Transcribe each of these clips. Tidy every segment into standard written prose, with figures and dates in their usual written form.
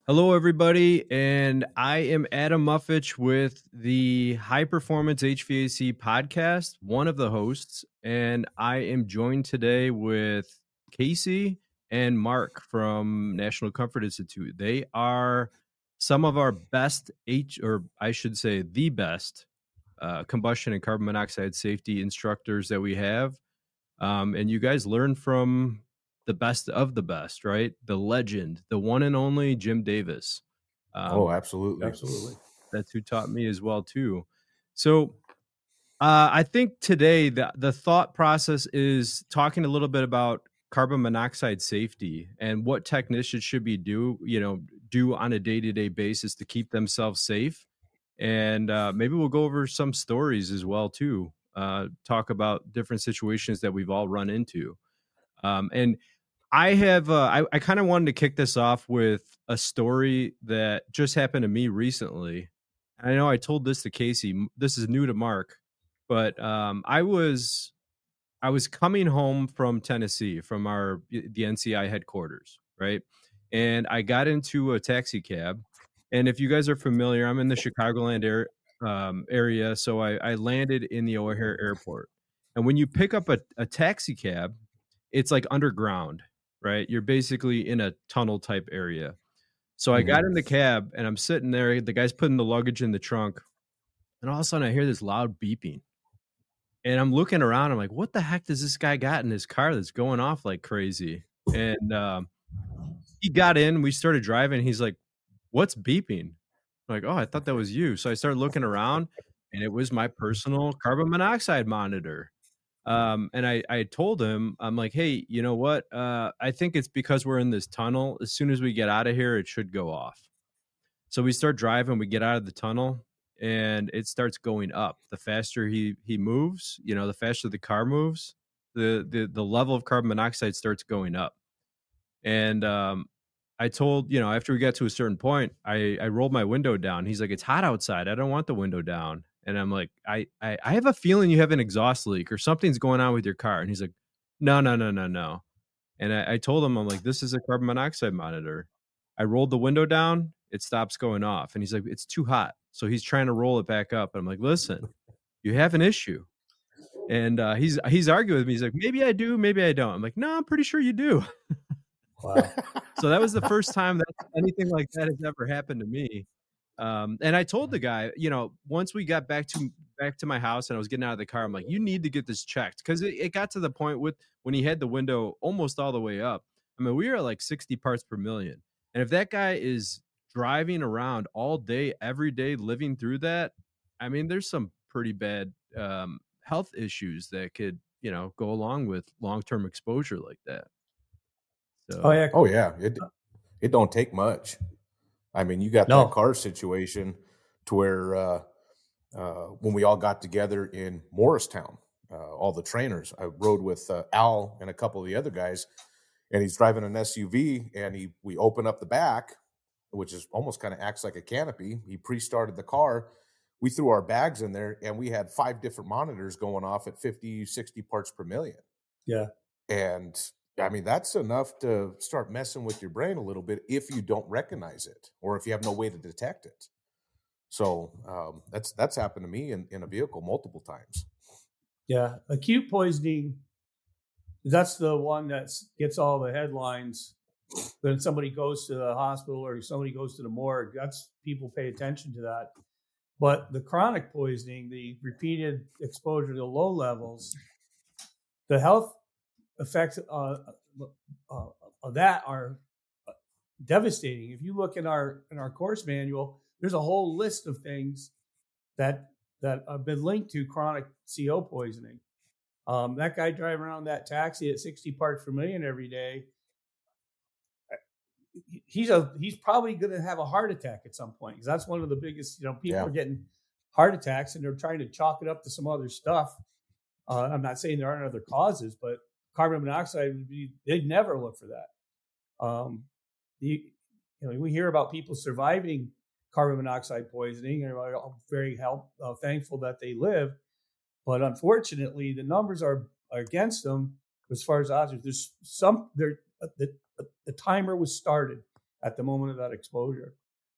Hello, everybody, and I am Adam Muffich with the High Performance HVAC podcast, one of the hosts, and I am joined today with Casey and Mark from National Comfort Institute. They are some of our best or I should say, the best combustion and carbon monoxide safety instructors that we have. And you guys learn from the best of the best, right? The legend, the one and only Jim Davis. Absolutely. Absolutely. That's who taught me as well too. So I think today the thought process is talking a little bit about carbon monoxide safety and what technicians should be do on a day-to-day basis to keep themselves safe. And maybe we'll go over some stories as well too. Talk about different situations that we've all run into. And I have I kind of wanted to kick this off with a story that just happened to me recently. I know I told this to Casey. This is new to Mark, but I was coming home from Tennessee from the NCI headquarters, right? And I got into a taxi cab. And if you guys are familiar, I'm in the Chicagoland area, so I landed in the O'Hare Airport. And when you pick up a taxi cab, it's like underground, right? You're basically in a tunnel type area. So I got in the cab and I'm sitting there. The guy's putting the luggage in the trunk. And all of a sudden I hear this loud beeping. And I'm looking around. I'm like, what the heck does this guy got in his car that's going off like crazy? And he got in. We started driving. He's like, what's beeping? I'm like, oh, I thought that was you. So I started looking around and it was my personal carbon monoxide monitor. And I told him, I'm like, hey, you know what? I think it's because we're in this tunnel. As soon as we get out of here, it should go off. So we start driving, we get out of the tunnel, and it starts going up. The faster he moves, the faster the car moves, the level of carbon monoxide starts going up. And I told, after we got to a certain point, I rolled my window down. He's like, it's hot outside. I don't want the window down. And I'm like, I have a feeling you have an exhaust leak or something's going on with your car. And he's like, no. And I told him, I'm like, this is a carbon monoxide monitor. I rolled the window down, it stops going off. And he's like, it's too hot. So he's trying to roll it back up. And I'm like, listen, you have an issue. And he's arguing with me. He's like, maybe I do, maybe I don't. I'm like, no, I'm pretty sure you do. Wow. So that was the first time that anything like that has ever happened to me. And I told the guy, once we got back to my house and I was getting out of the car, I'm like, you need to get this checked. Because it got to the point when he had the window almost all the way up. I mean, we are at like 60 parts per million. And if that guy is driving around all day, every day, living through that, I mean, there's some pretty bad health issues that could, go along with long-term exposure like that. So, Oh yeah. It don't take much. I mean, you got that car situation to where when we all got together in Morristown, all the trainers, I rode with Al and a couple of the other guys, and he's driving an SUV, and we open up the back, which is almost kind of acts like a canopy. He pre-started the car. We threw our bags in there, and we had 5 different monitors going off at 50, 60 parts per million. Yeah. And I mean, that's enough to start messing with your brain a little bit if you don't recognize it or if you have no way to detect it. So that's happened to me in a vehicle multiple times. Yeah. Acute poisoning, that's the one that gets all the headlines. When somebody goes to the hospital or somebody goes to the morgue, that's people pay attention to that. But the chronic poisoning, the repeated exposure to low levels, the health effects of that are devastating. If you look in our course manual, there's a whole list of things that have been linked to chronic CO poisoning. That guy driving around that taxi at 60 parts per million every day, he's probably going to have a heart attack at some point, because that's one of the biggest, people are getting heart attacks and they're trying to chalk it up to some other stuff. I'm not saying there aren't other causes, but carbon monoxide they'd never look for that. We hear about people surviving carbon monoxide poisoning, and we're very thankful that they live. But unfortunately, the numbers are against them as far as odds. The timer was started, at the moment of that exposure.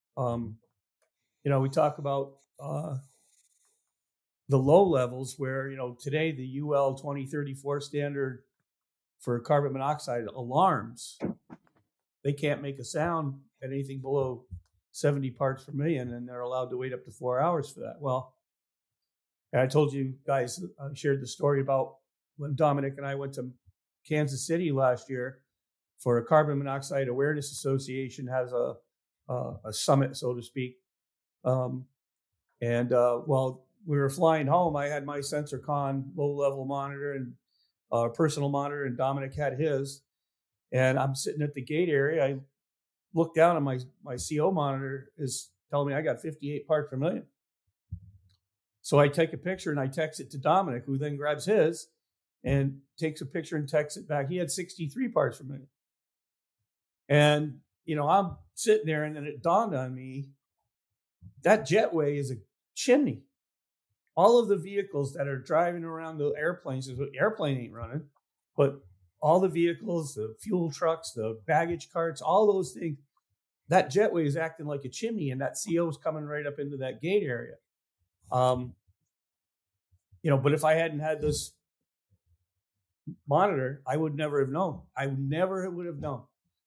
We talk about the low levels where, today the UL 2034 standard for carbon monoxide alarms, they can't make a sound at anything below 70 parts per million, and they're allowed to wait up to 4 hours for that. Well, I told you guys, I shared the story about when Dominic and I went to Kansas City last year for a Carbon Monoxide Awareness Association has a summit, so to speak. While we were flying home, I had my SensorCon low-level monitor and personal monitor, and Dominic had his. And I'm sitting at the gate area. I look down, and my CO monitor is telling me I got 58 parts per million. So I take a picture and I text it to Dominic, who then grabs his and takes a picture and texts it back. He had 63 parts per million. And, I'm sitting there, and then it dawned on me, that jetway is a chimney. All of the vehicles that are driving around the airplanes, the airplane ain't running, but all the vehicles, the fuel trucks, the baggage carts, all those things, that jetway is acting like a chimney, and that CO is coming right up into that gate area. But if I hadn't had this monitor, I would never have known. I never would have known.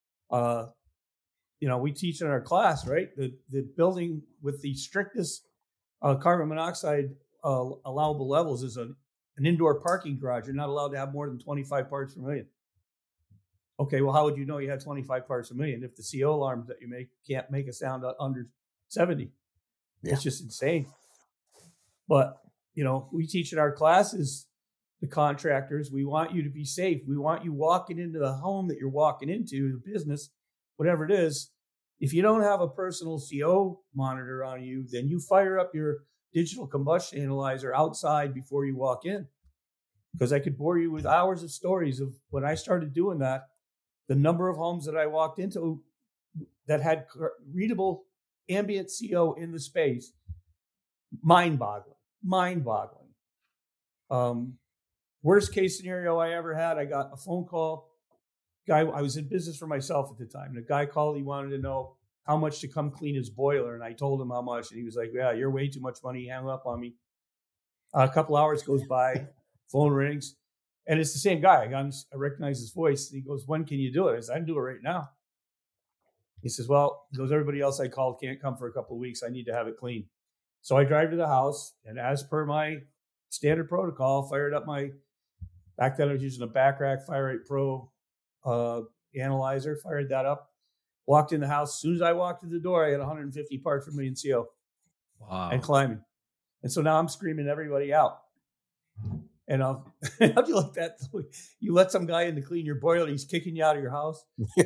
We teach in our class, right? The building with the strictest carbon monoxide allowable levels is an indoor parking garage. You're not allowed to have more than 25 parts per million. Okay, well, how would you know you had 25 parts per million if the CO alarms that you make can't make a sound under 70? Yeah. It's just insane. But, we teach in our classes, the contractors, we want you to be safe. We want you walking into the home that you're walking into, the business, whatever it is. If you don't have a personal CO monitor on you, then you fire up your digital combustion analyzer outside before you walk in. Because I could bore you with hours of stories of when I started doing that, the number of homes that I walked into that had readable ambient CO in the space, mind-boggling. Worst case scenario I ever had, I got a phone call. I was in business for myself at the time. And a guy called, he wanted to know how much to come clean his boiler. And I told him how much. And he was like, yeah, you're way too much money. He hung up on me. A couple hours goes by, phone rings. And it's the same guy. I recognize his voice. He goes, when can you do it? I said, I can do it right now. He says, everybody else I called can't come for a couple of weeks. I need to have it clean. So I drive to the house. And as per my standard protocol, fired up back then I was using a Backrack Fire8 Pro analyzer, fired that up, walked in the house. As soon as I walked through the door, I had 150 parts per million CO. Wow. And climbing. And so now I'm screaming everybody out. And how'd you like that? You let some guy in to clean your boiler, he's kicking you out of your house.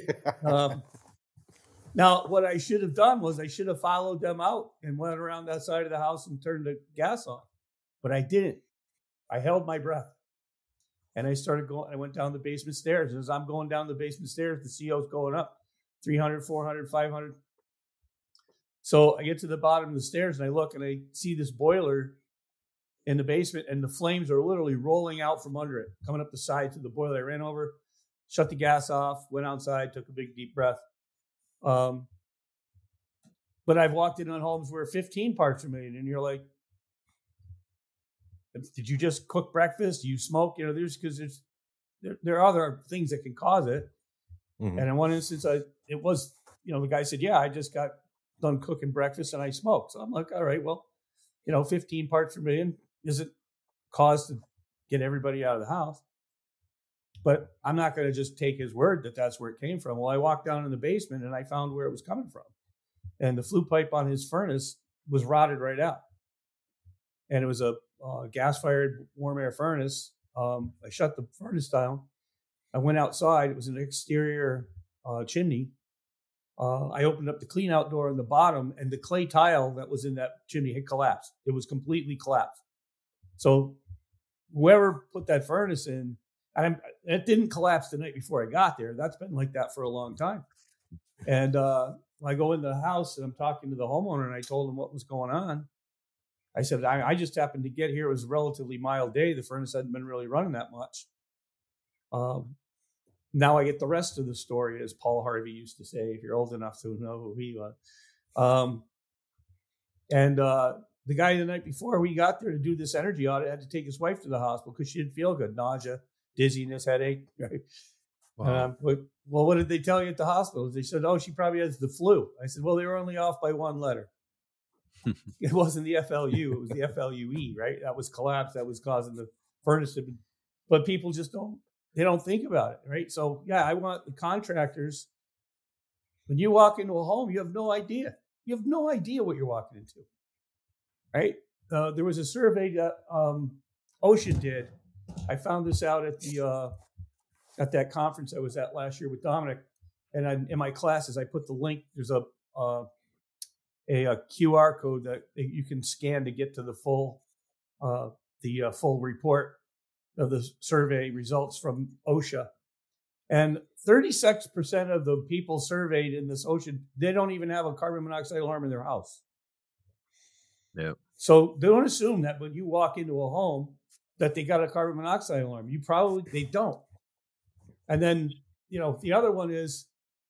Now, what I should have done was I should have followed them out and went around that side of the house and turned the gas off. But I didn't. I held my breath. And I started going, I went down the basement stairs. And as I'm going down the basement stairs, the CO's going up 300, 400, 500. So I get to the bottom of the stairs and I look and I see this boiler in the basement and the flames are literally rolling out from under it, coming up the sides of the boiler. I ran over, shut the gas off, went outside, took a big deep breath. But I've walked in on homes where 15 parts per million and you're like, did you just cook breakfast? Do you smoke? There are other things that can cause it. Mm-hmm. And in one instance, the guy said, yeah, I just got done cooking breakfast and I smoked. So I'm like, all right, 15 parts per million isn't cause to get everybody out of the house. But I'm not going to just take his word that that's where it came from. Well, I walked down in the basement and I found where it was coming from. And the flue pipe on his furnace was rotted right out. And it was a gas-fired warm air furnace. I shut the furnace down. I went outside. It was an exterior chimney. I opened up the clean-out door on the bottom, and the clay tile that was in that chimney had collapsed. It was completely collapsed. So whoever put that furnace in, it didn't collapse the night before I got there. That's been like that for a long time. And I go in the house, and I'm talking to the homeowner, and I told him what was going on. I said, I just happened to get here. It was a relatively mild day. The furnace hadn't been really running that much. Now I get the rest of the story, as Paul Harvey used to say, if you're old enough to know who he was. The guy the night before we got there to do this energy audit had to take his wife to the hospital because she didn't feel good, nausea, dizziness, headache. Right? Wow. Well, what did they tell you at the hospital? They said, she probably has the flu. I said, well, they were only off by one letter. It wasn't the FLU, it was the FLUE, right? That was collapse that was causing the furnace to be. But people just don't think about it, right? So, yeah, I want the contractors, when you walk into a home, you have no idea. You have no idea what you're walking into, right? There was a survey that Ocean did. I found this out at that conference I was at last year with Dominic. And in my classes, I put the link. There's a QR code that you can scan to get to the full report of the survey results from OSHA. And 36% of the people surveyed in this Ocean, they don't even have a carbon monoxide alarm in their house. Yeah. So don't assume that when you walk into a home that they got a carbon monoxide alarm. They don't. And then, the other one is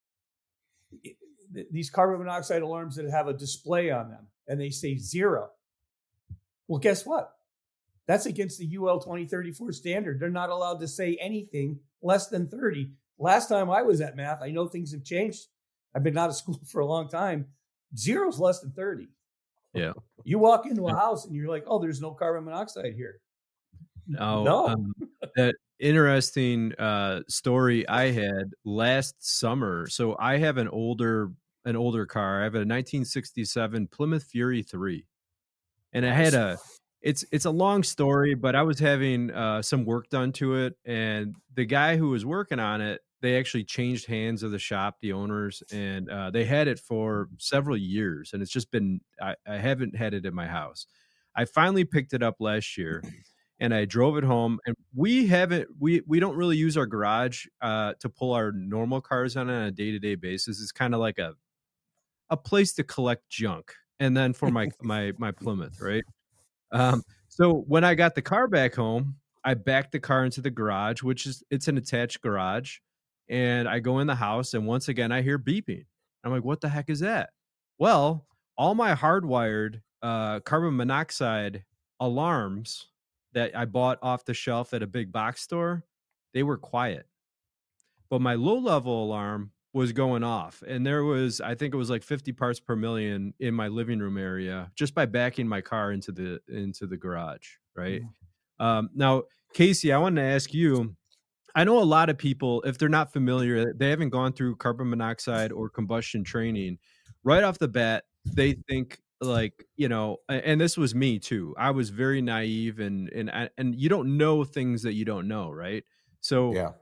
these carbon monoxide alarms that have a display on them and they say 0. Well, guess what? That's against the UL 2034 standard. They're not allowed to say anything less than 30. Last time I was at math, I know things have changed. I've been out of school for a long time. 0 is less than 30. Yeah. You walk into a house and you're like, there's no carbon monoxide here. No. That interesting story I had last summer. So I have an older car. I have a 1967 Plymouth Fury 3, and I had it's a long story, but I was having some work done to it, and the guy who was working on it, they actually changed hands of the shop, the owners, and they had it for several years, and it's just been I haven't had it in my house. I finally picked it up last year. And I drove it home, and we don't really use our garage to pull our normal cars on a day-to-day basis. It's kind of like a place to collect junk. And then for my Plymouth, right? So when I got the car back home, I backed the car into the garage, it's an attached garage. And I go in the house, and once again, I hear beeping. I'm like, what the heck is that? Well, all my hardwired carbon monoxide alarms that I bought off the shelf at a big box store, they were quiet. But my low level alarm was going off. And there was, I think it was like 50 parts per million in my living room area just by backing my car into the garage. Right. Now, Casey, I wanted to ask you, I know a lot of people, if they're not familiar, they haven't gone through carbon monoxide or combustion training. Right off the bat, they think like, and this was me too. I was very naive and you don't know things that you don't know. Right. So, yeah.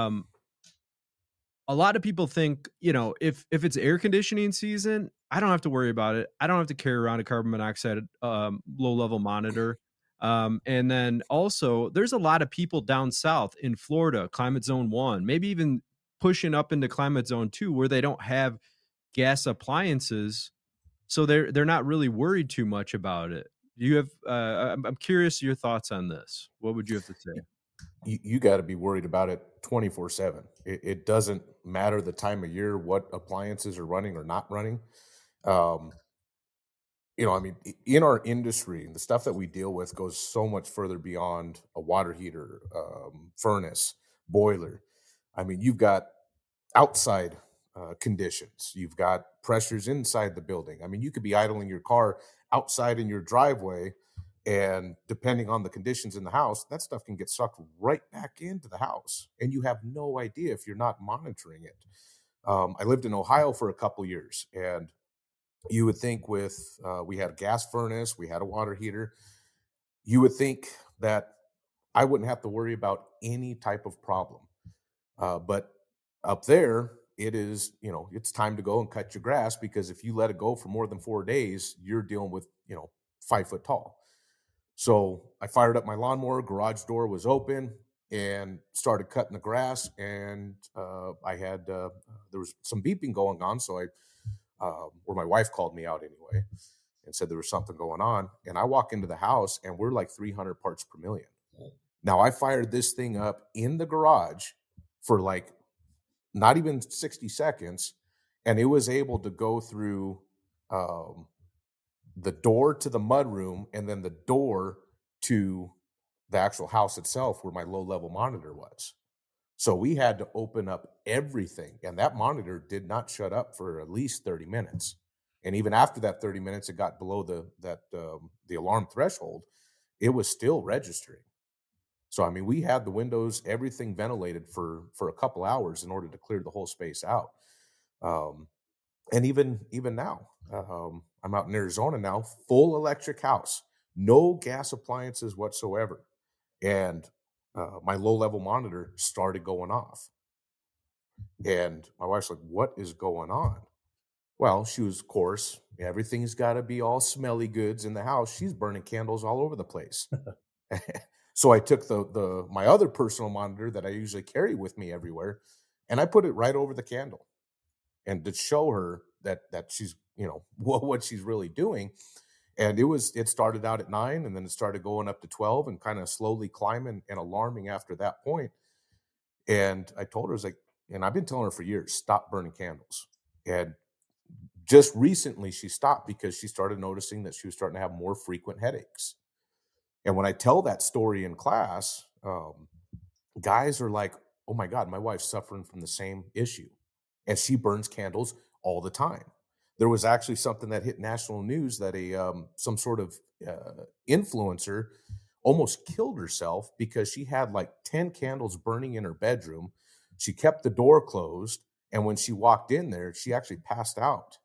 A lot of people think, if it's air conditioning season, I don't have to worry about it. I don't have to carry around a carbon monoxide low level monitor. And then also there's a lot of people down south in Florida, climate zone 1, maybe even pushing up into climate zone 2, where they don't have gas appliances. So they're not really worried too much about it. You have, I'm curious your thoughts on this. What would you have to say? You got to be worried about it 24/7. It doesn't matter the time of year, what appliances are running or not running. In our industry, the stuff that we deal with goes so much further beyond a water heater, furnace, boiler. I mean, you've got outside conditions. You've got pressures inside the building. I mean, you could be idling your car outside in your driveway, and depending on the conditions in the house, that stuff can get sucked right back into the house, and you have no idea if you're not monitoring it. I lived in Ohio for a couple years, and you would think we had a gas furnace, we had a water heater, you would think that I wouldn't have to worry about any type of problem. But up there, it is, it's time to go and cut your grass, because if you let it go for more than 4 days, you're dealing with, 5 foot tall. So I fired up my lawnmower, garage door was open, and started cutting the grass. And I had, there was some beeping going on. So or my wife called me out anyway and said there was something going on. And I walk into the house, and we're like 300 parts per million. Now I fired this thing up in the garage for like not even 60 seconds. And it was able to go through the door to the mudroom and then the door to the actual house itself where my low-level monitor was. So we had to open up everything, and that monitor did not shut up for at least 30 minutes. And even after that 30 minutes, it got below the alarm threshold. It was still registering. So, I mean, we had the windows, everything ventilated for a couple hours in order to clear the whole space out. And even now, I'm out in Arizona now, full electric house, no gas appliances whatsoever. And my low-level monitor started going off. And my wife's like, what is going on? Well, she was, of course, everything's got to be all smelly goods in the house. She's burning candles all over the place. So I took my other personal monitor that I usually carry with me everywhere, and I put it right over the candle, and to show her that she's, what she's really doing. And it started out at 9, and then it started going up to 12 and kind of slowly climbing and alarming after that point. And I told her, I was like, and I've been telling her for years, stop burning candles. And just recently she stopped because she started noticing that she was starting to have more frequent headaches. And when I tell that story in class, guys are like, oh my God, my wife's suffering from the same issue. And she burns candles all the time. There was actually something that hit national news that some sort of influencer almost killed herself because she had like 10 candles burning in her bedroom. She kept the door closed. And when she walked in there, she actually passed out.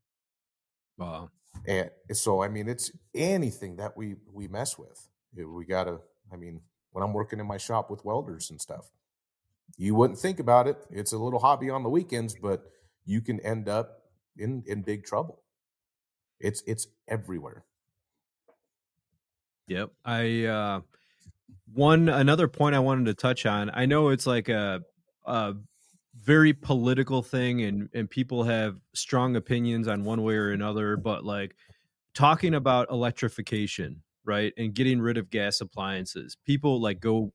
Wow. And so, I mean, it's anything that we mess with. We got to, I mean, when I'm working in my shop with welders and stuff, you wouldn't think about it. It's a little hobby on the weekends, but you can end up in big trouble. It's everywhere. Yep. Another point I wanted to touch on. I know it's like a very political thing, and people have strong opinions on one way or another, but like talking about electrification, right, and getting rid of gas appliances, people like go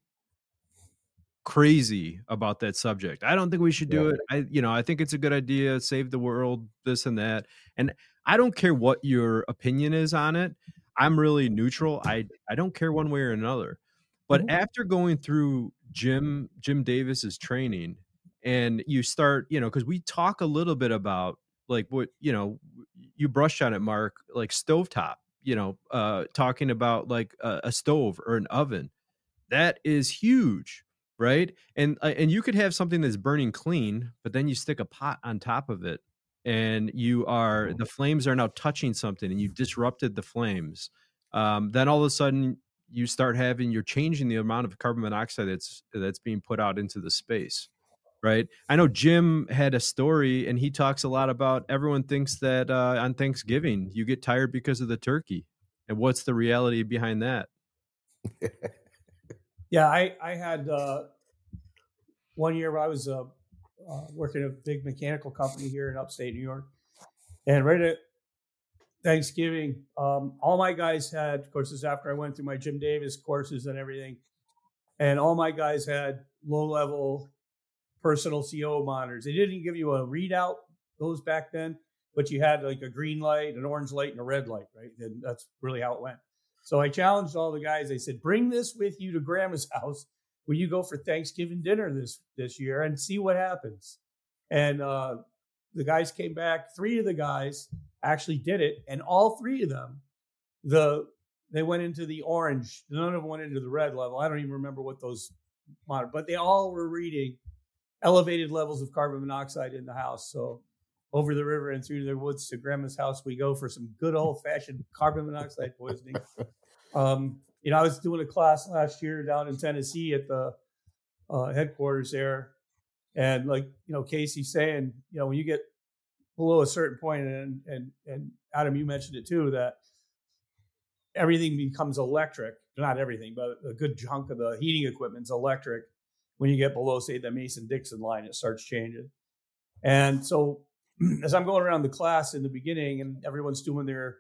crazy about that subject. I don't think we should do it. I think it's a good idea, save the world, this and that. And I don't care what your opinion is on it. I'm really neutral. I don't care one way or another. But after going through Jim Davis's training, and you start, because we talk a little bit about like what, you brushed on it, Mark, like stovetop, talking about like a stove or an oven. That is huge, right? And you could have something that's burning clean, but then you stick a pot on top of it, and the flames are now touching something, and you disrupted the flames. Then all of a sudden you're changing the amount of carbon monoxide that's being put out into the space, right? I know Jim had a story, and he talks a lot about everyone thinks that on Thanksgiving you get tired because of the turkey, and what's the reality behind that? Yeah, I had one year where I was working at a big mechanical company here in upstate New York, and right at Thanksgiving, all my guys had, of course, this is after I went through my Jim Davis courses and everything, and all my guys had low-level personal CO monitors. They didn't give you a readout, those back then, but you had like a green light, an orange light, and a red light, right? And that's really how it went. So I challenged all the guys. I said, bring this with you to Grandma's house when you go for Thanksgiving dinner this year and see what happens. And the guys came back. 3 of the guys actually did it. And all 3 of them, they went into the orange. None of them went into the red level. I don't even remember what those monitors, but they all were reading elevated levels of carbon monoxide in the house. So over the river and through the woods to Grandma's house we go for some good old-fashioned carbon monoxide poisoning. I was doing a class last year down in Tennessee at the headquarters there, and like Casey's saying, when you get below a certain point, and Adam, you mentioned it too, that everything becomes electric. Not everything, but a good chunk of the heating equipment's electric. When you get below, say, the Mason-Dixon line, it starts changing. And so as I'm going around the class in the beginning and everyone's doing their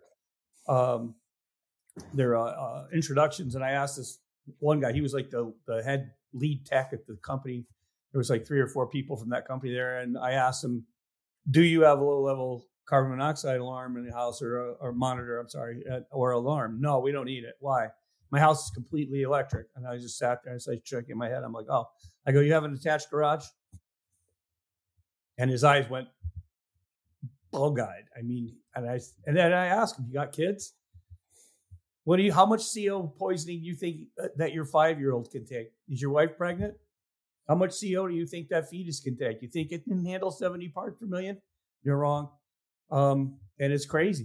introductions, and I asked this one guy, he was like the head lead tech at the company. There was like 3 or 4 people from that company there. And I asked them, do you have a low level carbon monoxide alarm in the house or monitor, or alarm? No, we don't need it. Why? My house is completely electric. And I just sat there and started checking my head. I'm like, oh, I go, you have an attached garage? And his eyes went bug-eyed. I mean, and then I asked him, you got kids? How much CO poisoning do you think that your 5-year-old can take? Is your wife pregnant? How much CO do you think that fetus can take? You think it can handle 70 parts per million? You're wrong. And it's crazy.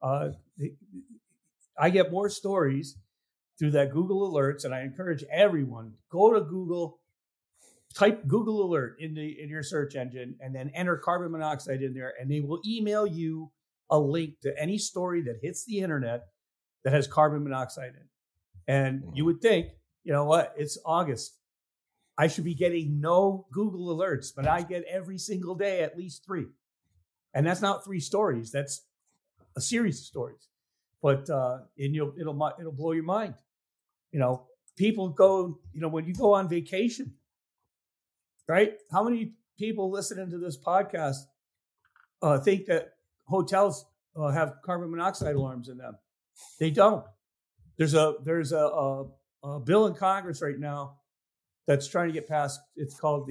I get more stories through that Google Alerts, and I encourage everyone, go to Google, type Google Alert in your search engine, and then enter carbon monoxide in there, and they will email you a link to any story that hits the internet that has carbon monoxide in. And you would think, you know what, it's August. I should be getting no Google Alerts, but I get every single day at least 3. And that's not 3 stories. That's a series of stories. But it'll blow your mind. You know, people go, you know, when you go on vacation, right? How many people listening to this podcast think that hotels have carbon monoxide alarms in them? They don't. There's a bill in Congress right now that's trying to get passed. It's called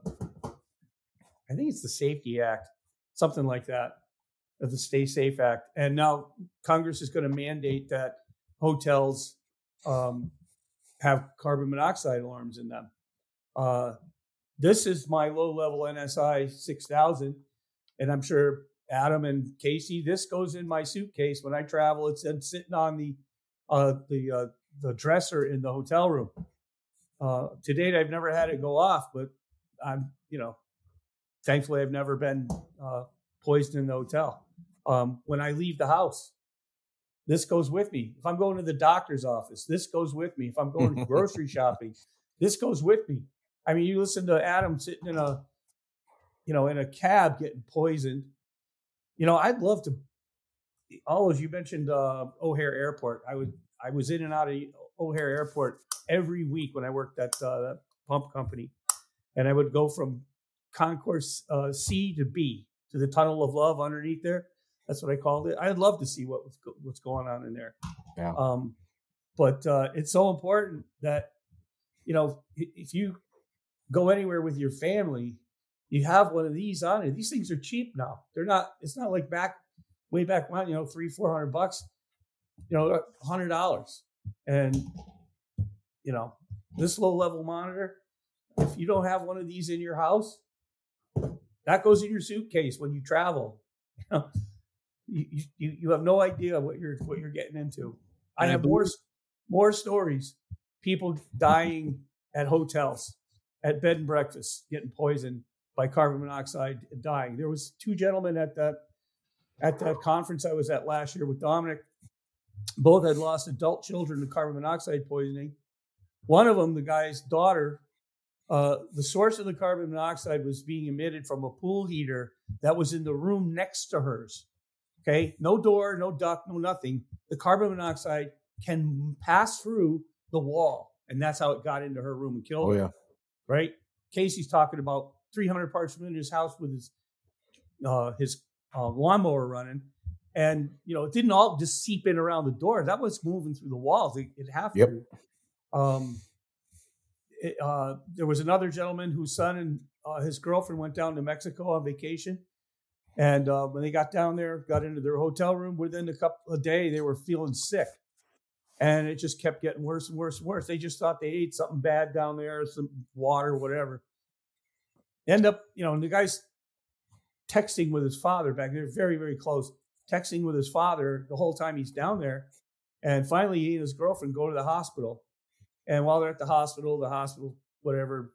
I think it's the Safety Act, something like that, of the Stay Safe Act. And now Congress is going to mandate that hotels have carbon monoxide alarms in them. This is my low-level NSI 6000, and I'm sure Adam and Casey, this goes in my suitcase when I travel. It's sitting on the dresser in the hotel room. To date, I've never had it go off, but I'm, thankfully I've never been poisoned in the hotel. When I leave the house, this goes with me. If I'm going to the doctor's office, this goes with me. If I'm going grocery shopping, this goes with me. I mean, you listen to Adam sitting in a cab getting poisoned. I'd love to. As you mentioned O'Hare Airport. I was in and out of O'Hare Airport every week when I worked at that pump company, and I would go from concourse C to B to the Tunnel of Love underneath there. That's what I called it. I'd love to see what's going on in there. Yeah. But it's so important that if you go anywhere with your family, you have one of these on it. These things are cheap now. They're not. It's not like way back when. $300-400. $100. And this low level monitor. If you don't have one of these in your house, that goes in your suitcase when you travel. You have no idea what you're getting into. I have more stories. People dying at hotels, at bed and breakfast, getting poisoned by carbon monoxide and dying. There was 2 gentlemen at that conference I was at last year with Dominic. Both had lost adult children to carbon monoxide poisoning. One of them, the guy's daughter, the source of the carbon monoxide was being emitted from a pool heater that was in the room next to hers. Okay, no door, no duct, no nothing. The carbon monoxide can pass through the wall, and that's how it got into her room and killed her. Oh, yeah. Right? Casey's talking about 300 parts per million in his house with his lawnmower running. And, it didn't all just seep in around the door. That was moving through the walls. It had to. There was another gentleman whose son and his girlfriend went down to Mexico on vacation. And when they got down there, got into their hotel room, within a couple of days, they were feeling sick. And it just kept getting worse and worse and worse. They just thought they ate something bad down there, some water, whatever. End up, the guy's texting with his father back there, very, very close, texting with his father the whole time he's down there. And finally, he and his girlfriend go to the hospital. And while they're at the hospital, whatever,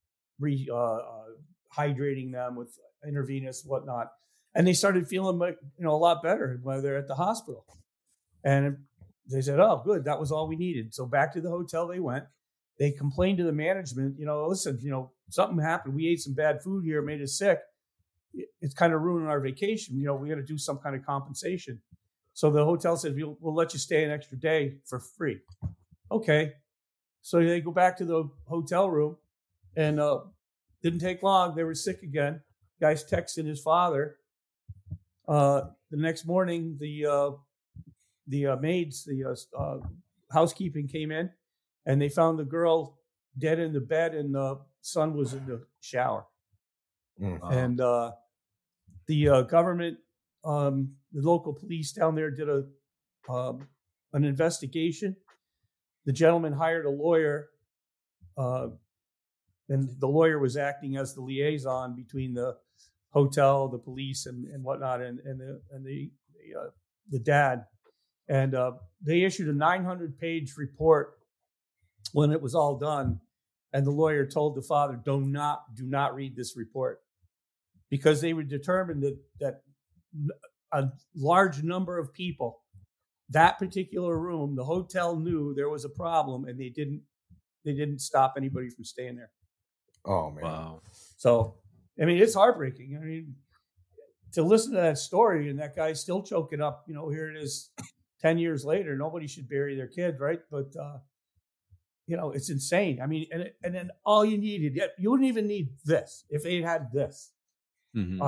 hydrating them with intravenous, whatnot. And they started feeling, a lot better while they're at the hospital. And they said, oh, good, that was all we needed. So back to the hotel they went. They complained to the management, listen, something happened. We ate some bad food here. It made us sick. It's kind of ruining our vacation. We got to do some kind of compensation. So the hotel said, we'll let you stay an extra day for free. Okay. So they go back to the hotel room, and didn't take long. They were sick again. Guy's texting his father. The next morning, the maids, the housekeeping came in, and they found the girl dead in the bed, and the son was in the shower. Wow. And the government, the local police down there did an investigation. The gentleman hired a lawyer, and the lawyer was acting as the liaison between the hotel, the police, and whatnot, and the dad. And they issued a 900-page report when it was all done. And the lawyer told the father, do not read this report, because they were determined that a large number of people, that particular room, the hotel knew there was a problem, and they didn't stop anybody from staying there. Oh, man. Wow. So, I mean, it's heartbreaking. I mean, to listen to that story, and that guy's still choking up, here it is 10 years later, nobody should bury their kid, right? But, it's insane. I mean, and then all you needed, you wouldn't even need this if they had this. Mm-hmm.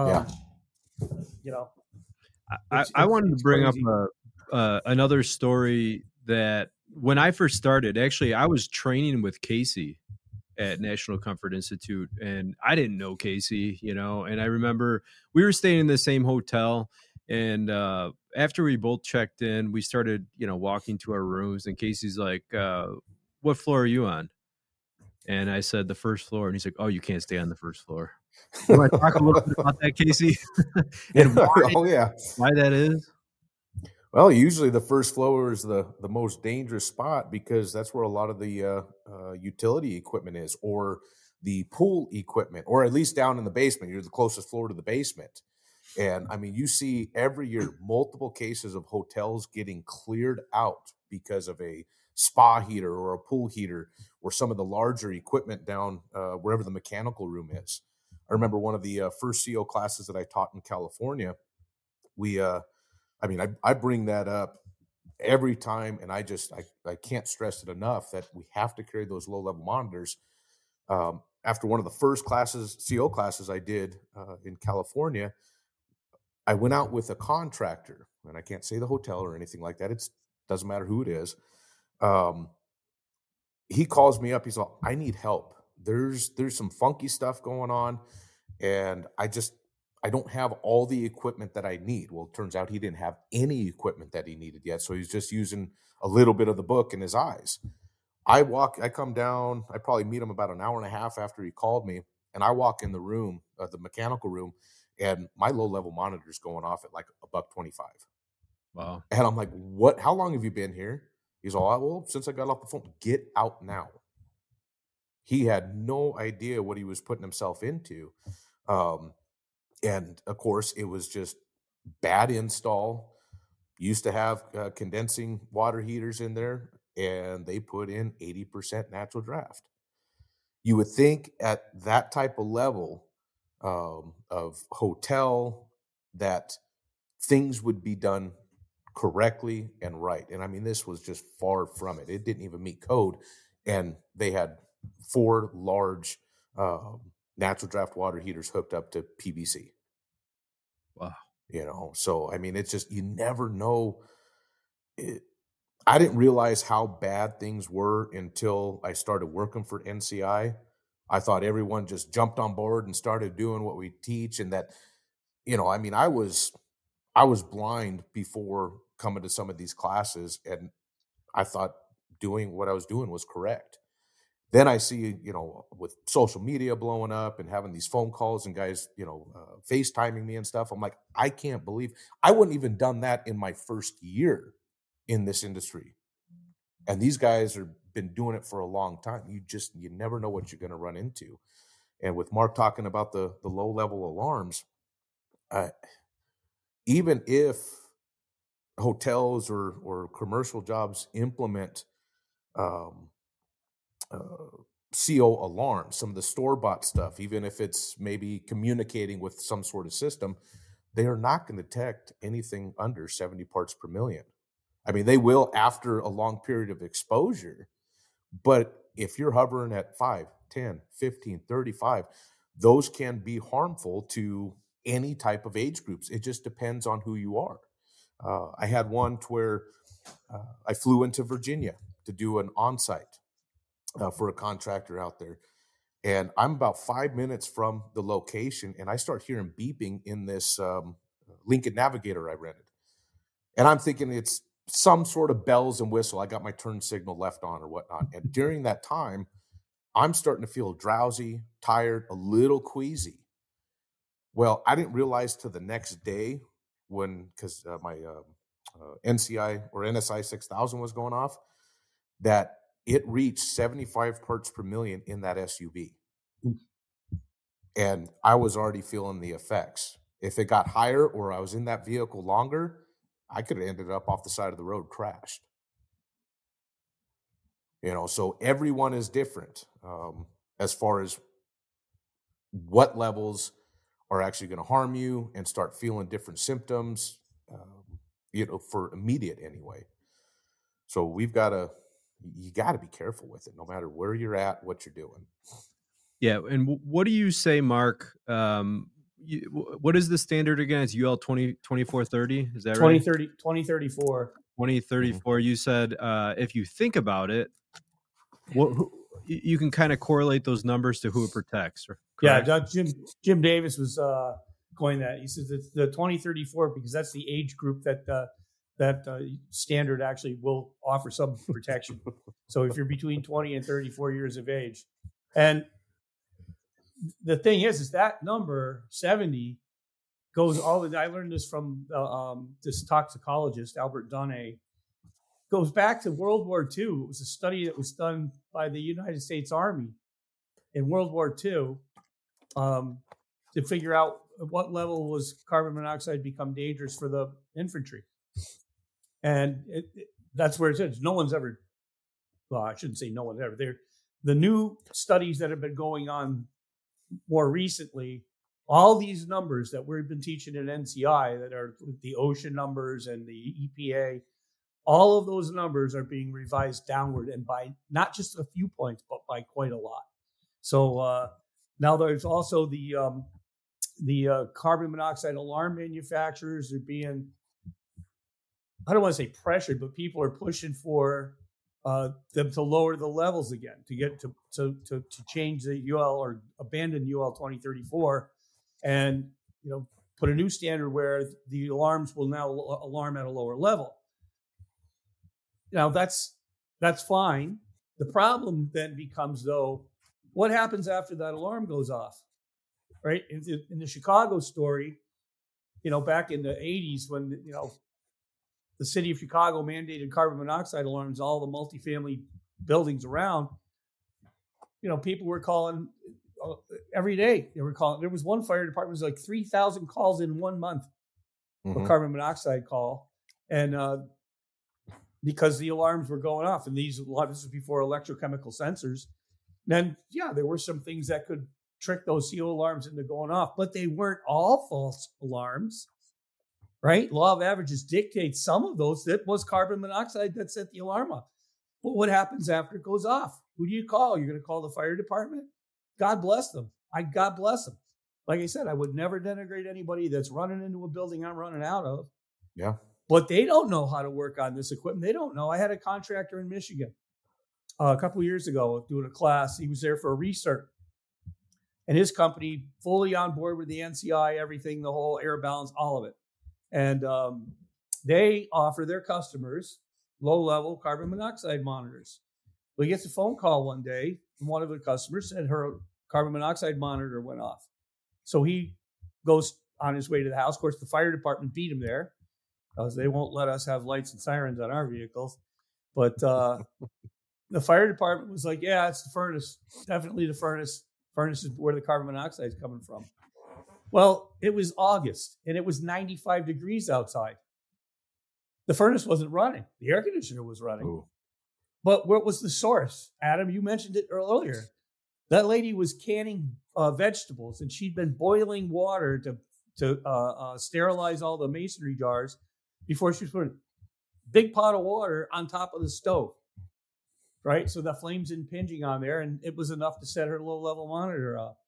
I wanted to bring up another story that when I first started, actually, I was training with Casey at National Comfort Institute, and I didn't know Casey, and I remember we were staying in the same hotel, and after we both checked in, we started, walking to our rooms, and Casey's like, what floor are you on? And I said, the first floor. And he's like, oh, you can't stay on the first floor. You want to talk a little bit about that, Casey? And why that is? Well, usually the first floor is the most dangerous spot, because that's where a lot of the utility equipment is, or the pool equipment, or at least down in the basement. You're the closest floor to the basement. And I mean, you see every year multiple cases of hotels getting cleared out because of a spa heater or a pool heater, or some of the larger equipment down wherever the mechanical room is. I remember one of the first CO classes that I taught in California. I bring that up every time, and I can't stress it enough that we have to carry those low-level monitors. After one of the first CO classes I did in California, I went out with a contractor, and I can't say the hotel or anything like that. It doesn't matter who it is. He calls me up. He's like, I need help. There's some funky stuff going on, and I don't have all the equipment that I need. Well, it turns out he didn't have any equipment that he needed yet, so he's just using a little bit of the book in his eyes. I come down, I probably meet him about an hour and a half after he called me, and I walk in the room, the mechanical room, and my low-level monitor's going off at like $1.25. Wow. And I'm like, what? How long have you been here? He's all, well, since I got off the phone. Get out now. He had no idea what he was putting himself into. And of course, it was just bad install. Used to have condensing water heaters in there, and they put in 80% natural draft. You would think at that type of level of hotel that things would be done correctly and right. And I mean, this was just far from it. It didn't even meet code. And they had 4 large natural draft water heaters hooked up to PVC. Wow. So I mean, it's just, you never know. I didn't realize how bad things were until I started working for NCI. I thought everyone just jumped on board and started doing what we teach, and that, I mean, I was blind before coming to some of these classes, and I thought doing what I was doing was correct. Then I see, with social media blowing up and having these phone calls and guys, FaceTiming me and stuff. I'm like, I can't believe I wouldn't even done that in my first year in this industry. And these guys have been doing it for a long time. You never know what you're going to run into. And with Mark talking about the low-level alarms, even if hotels or commercial jobs implement CO alarms, some of the store-bought stuff, even if it's maybe communicating with some sort of system, they are not going to detect anything under 70 parts per million. I mean, they will after a long period of exposure, but if you're hovering at 5, 10, 15, 35, those can be harmful to any type of age groups. It just depends on who you are. I had one where I flew into Virginia to do an on-site for a contractor out there. And I'm about 5 minutes from the location, and I start hearing beeping in this Lincoln Navigator I rented. And I'm thinking it's some sort of bells and whistle. I got my turn signal left on or whatnot. And during that time, I'm starting to feel drowsy, tired, a little queasy. Well, I didn't realize till the next day because my NCI or NSI 6000 was going off, that it reached 75 parts per million in that SUV. And I was already feeling the effects. If it got higher or I was in that vehicle longer, I could have ended up off the side of the road, crashed. So everyone is different as far as what levels are actually going to harm you and start feeling different symptoms, for immediate anyway. So you got to be careful with it, no matter where you're at, what you're doing. Yeah. And what do you say, Mark? What is the standard again? It's UL 2430. Is that 2030, right? 2034. 2034. You said if you think about it, you can kind of correlate those numbers to who it protects. Correct? Yeah, Jim Davis was coined that. He says it's the 2034 because that's the age group that standard actually will offer some protection. So if you're between 20 and 34 years of age, and the thing is that number 70 goes all the. I learned this from this toxicologist Albert Dunne. Goes back to World War II. It was a study that was done by the United States Army in World War II to figure out at what level was carbon monoxide become dangerous for the infantry. And that's where it is. No one's ever, well, I shouldn't say no one's ever. The new studies that have been going on more recently, all these numbers that we've been teaching at NCI that are the OSHA numbers and the EPA, all of those numbers are being revised downward, and by not just a few points, but by quite a lot. So now there's also the carbon monoxide alarm manufacturers are being, I don't want to say pressured, but people are pushing for them to lower the levels again to get to change the UL or abandon UL 2034 and put a new standard where the alarms will now alarm at a lower level. Now that's fine. The problem then becomes, though, what happens after that alarm goes off, right? In the Chicago story, back in the 80s when, the city of Chicago mandated carbon monoxide alarms, all the multifamily buildings around, people were calling every day. They were calling. There was one fire department, it was like 3,000 calls in 1 month for carbon monoxide call. And, because the alarms were going off, and this was before electrochemical sensors. Then, there were some things that could trick those CO alarms into going off, but they weren't all false alarms, right? Law of averages dictates some of those that was carbon monoxide that set the alarm off. But what happens after it goes off? Who do you call? You're going to call the fire department? God bless them. God bless them. Like I said, I would never denigrate anybody that's running into a building I'm running out of. Yeah. But they don't know how to work on this equipment. They don't know. I had a contractor in Michigan a couple of years ago doing a class. He was there for a restart. And his company, fully on board with the NCI, everything, the whole air balance, all of it. And they offer their customers low-level carbon monoxide monitors. Well, he gets a phone call one day from one of the customers, said her carbon monoxide monitor went off. So he goes on his way to the house. Of course, the fire department beat him there, because they won't let us have lights and sirens on our vehicles. But the fire department was like, yeah, it's the furnace. Definitely the furnace. Furnace is where the carbon monoxide is coming from. Well, it was August, and it was 95 degrees outside. The furnace wasn't running. The air conditioner was running. Ooh. But what was the source? Adam, you mentioned it earlier. That lady was canning vegetables, and she'd been boiling water to sterilize all the masonry jars before she was putting a big pot of water on top of the stove, right? So the flames impinging on there, and it was enough to set her low-level monitor up.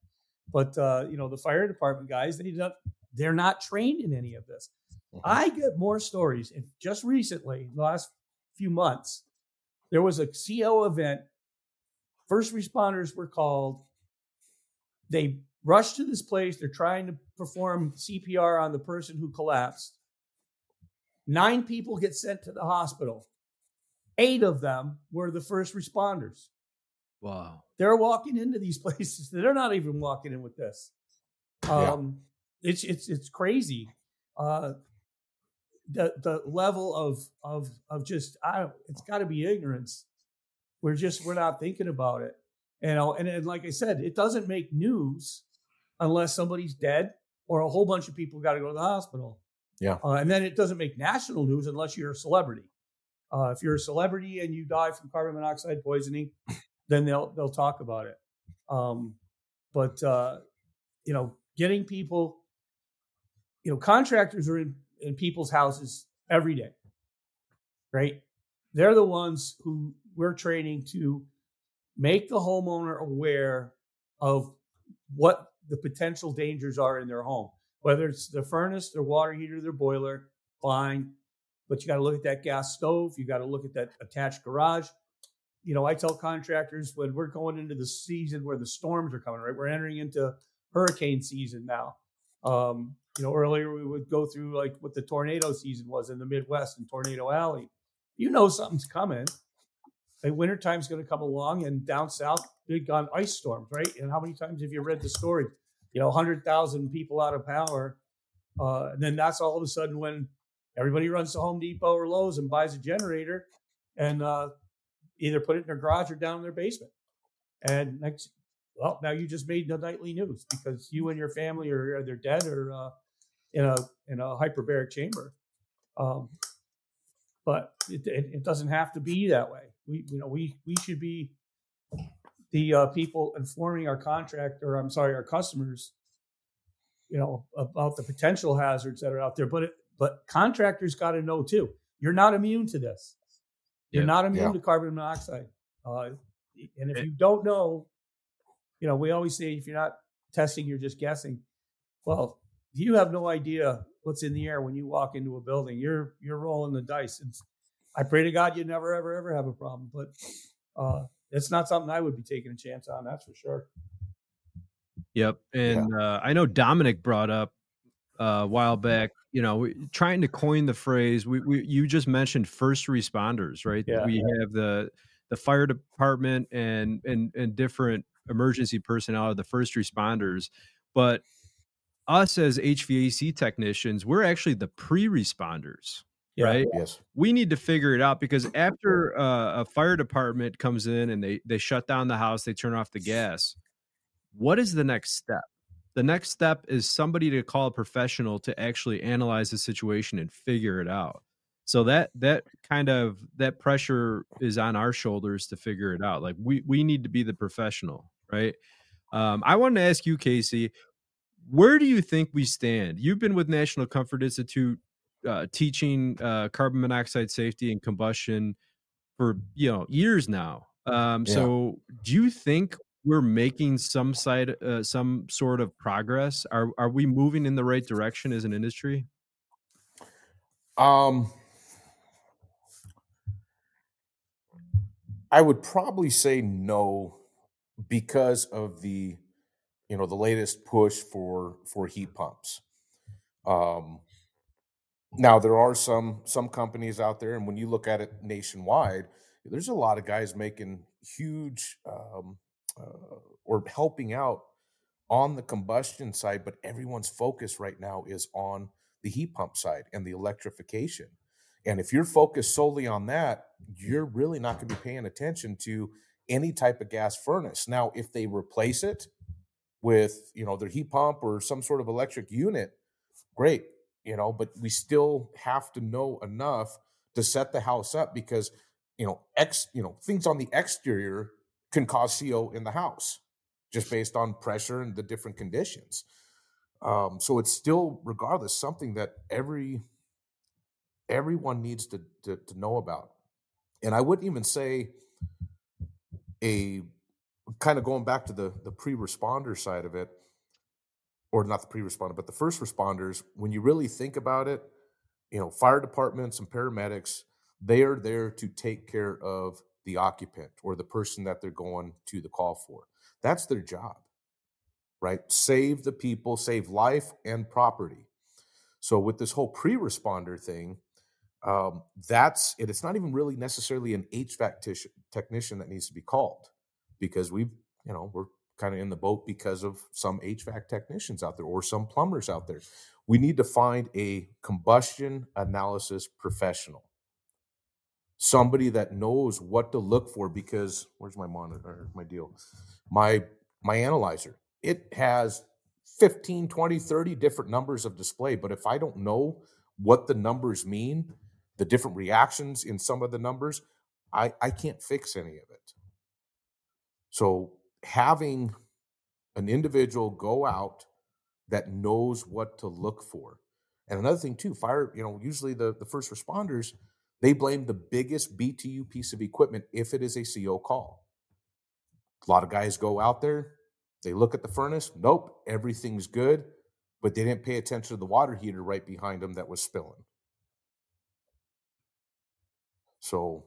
But the fire department guys, they're not trained in any of this. I get more stories. And just recently, the last few months, there was a CO event. First responders were called. They rushed to this place. They're trying to perform CPR on the person who collapsed. 9 people get sent to the hospital. 8 of them were the first responders. Wow. They're walking into these places. They're not even walking in with this. It's crazy. The level of just, it's got to be ignorance. We're not thinking about it. And like I said, it doesn't make news unless somebody's dead or a whole bunch of people got to go to the hospital. Yeah. And then it doesn't make national news unless you're a celebrity. If you're a celebrity and you die from carbon monoxide poisoning, then they'll talk about it. But getting people, contractors are in people's houses every day, right? They're the ones who we're training to make the homeowner aware of what the potential dangers are in their home, whether it's their furnace, their water heater, their boiler, fine. But you got to look at that gas stove. You got to look at that attached garage. I tell contractors when we're going into the season where the storms are coming, right? We're entering into hurricane season now. Earlier we would go through like what the tornado season was in the Midwest and Tornado Alley. Something's coming. Like wintertime's going to come along, and down south, big on ice storms, right? And how many times have you read the story? 100,000 people out of power. And then that's all of a sudden when everybody runs to Home Depot or Lowe's and buys a generator and either put it in their garage or down in their basement. And now you just made the nightly news because you and your family are either dead or in a hyperbaric chamber. But it doesn't have to be that way. We should be the people informing our customers, about the potential hazards that are out there. But contractors got to know too. You're not immune to this. You're not immune to carbon monoxide. And if you don't know, we always say if you're not testing, you're just guessing. Well, you have no idea what's in the air when you walk into a building. You're rolling the dice. And I pray to God you never, ever, ever have a problem. But it's not something I would be taking a chance on. That's for sure. Yep. And I know Dominic brought up a while back, trying to coin the phrase. You just mentioned first responders, right? Yeah. We have the fire department and different emergency personnel are the first responders, but us as HVAC technicians, we're actually the pre-responders, right? Yes. We need to figure it out because after a fire department comes in and they shut down the house, they turn off the gas. What is the next step? The next step is somebody to call a professional to actually analyze the situation and figure it out. So that pressure is on our shoulders to figure it out. Like we need to be the professional, right? I wanted to ask you, Casey, where do you think we stand? You've been with National Comfort Institute teaching carbon monoxide safety and combustion for years now. So do you think we're making some sort of progress? Are we moving in the right direction as an industry? I would probably say no, because of the latest push for heat pumps. Now there are some companies out there, and when you look at it nationwide, there's a lot of guys making huge or helping out on the combustion side, but everyone's focus right now is on the heat pump side and the electrification. And if you're focused solely on that, you're really not going to be paying attention to any type of gas furnace. Now, if they replace it with, their heat pump or some sort of electric unit, great, but we still have to know enough to set the house up because, things on the exterior can cause CO in the house just based on pressure and the different conditions. So it's still, regardless, something that everyone needs to know about. And I wouldn't even say kind of going back to the pre-responder side of it, or not the pre-responder, but the first responders, when you really think about it, fire departments and paramedics, they are there to take care of the occupant or the person that they're going to the call for. That's their job, right? Save the people, save life and property. So with this whole pre-responder thing, that's it. It's not even really necessarily an HVAC technician that needs to be called, because we're kind of in the boat because of some HVAC technicians out there or some plumbers out there. We need to find a combustion analysis professional, somebody that knows what to look for, because where's my monitor, my deal, my analyzer, it has 15, 20, 30 different numbers of display. But if I don't know what the numbers mean, the different reactions in some of the numbers, I can't fix any of it. So having an individual go out that knows what to look for. And another thing too, fire, usually the first responders, they blame the biggest BTU piece of equipment if it is a CO call. A lot of guys go out there, they look at the furnace, nope, everything's good, but they didn't pay attention to the water heater right behind them that was spilling. So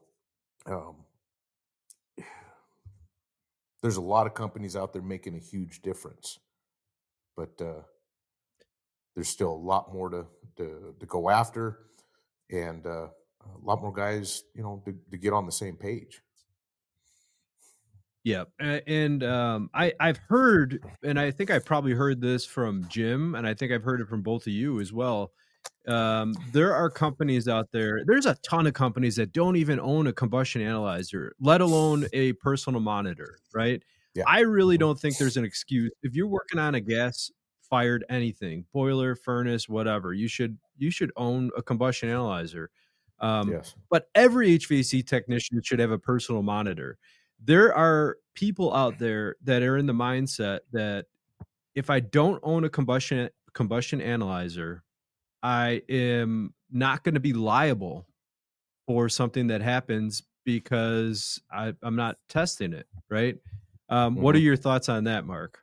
there's a lot of companies out there making a huge difference, but there's still a lot more to go after, and a lot more guys, to get on the same page. Yeah. And I've heard, and I think I probably heard this from Jim, and I think I've heard it from both of you as well. There are companies out there. There's a ton of companies that don't even own a combustion analyzer, let alone a personal monitor, right? Yeah. I really don't think there's an excuse. If you're working on a gas fired anything, boiler, furnace, whatever, you should own a combustion analyzer. Yes. But every HVAC technician should have a personal monitor. There are people out there that are in the mindset that if I don't own a combustion analyzer, I am not going to be liable for something that happens because I'm not testing it, right? What are your thoughts on that, Mark?